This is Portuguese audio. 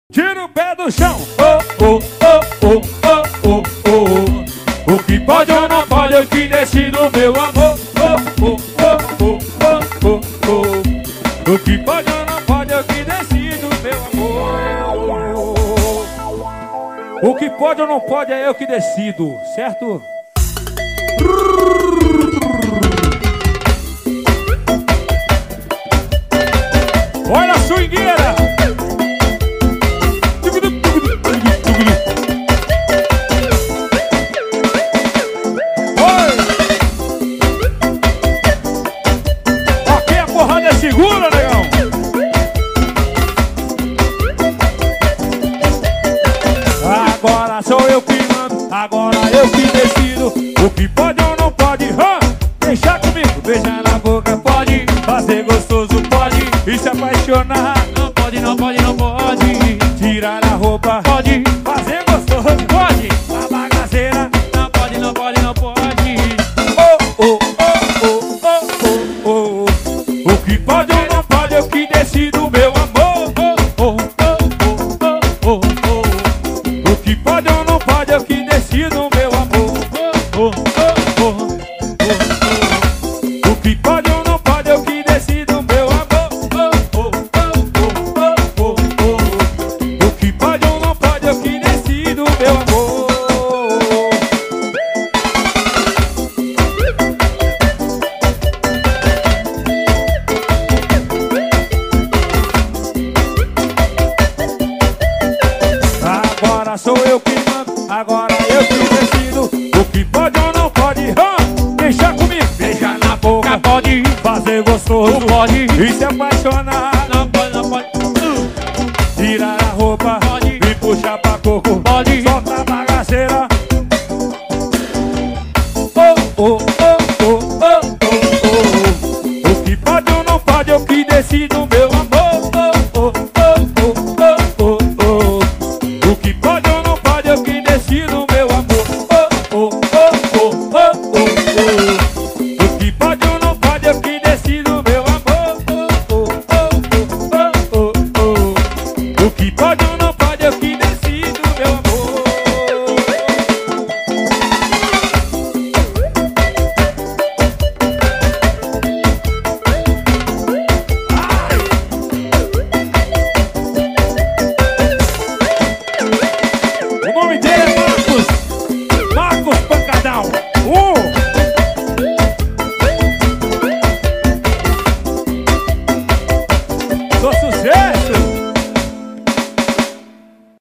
Tira o pé do chão. Oh, oh, oh, oh, oh, oh, oh. O que pode ou não pode, eu que decido, meu amor. Oh, oh, oh, oh, oh, oh, oh. O que pode ou não pode, eu que decido, meu amor. O que pode ou não pode é eu que decido, certo? Olha a swingueira! Ok, a porrada é segura, negão! Agora sou eu que mando, agora eu que decido. O que pode ou não pode, deixa comigo. Beijar na boca pode, fazer gostoso pode, e se apaixonar não pode, não pode, não pode. Tirar a roupa pode, fazer gostoso pode, a bagaceira não pode, não pode, não pode. Oh, oh, oh, oh, oh, oh, oh. O que pode ou não pode, eu que decido, meu amor. Oh, oh, oh, oh, oh, oh. O que pode ou não pode, eu que decido, meu amor. Oh, oh, oh, oh, oh. O que pode ou não pode, eu que decido, meu amor. Oh, oh, oh, oh, oh, oh. O que pode ou não pode, eu que decido, meu amor. Agora sou eu que mando, agora eu que decido. O que pode ou não pode, deixa comigo. Beijar na boca pode, fazer gostoso pode, e se apaixonar não pode, não pode. Tirar a roupa pode, me puxar pra coco pode, só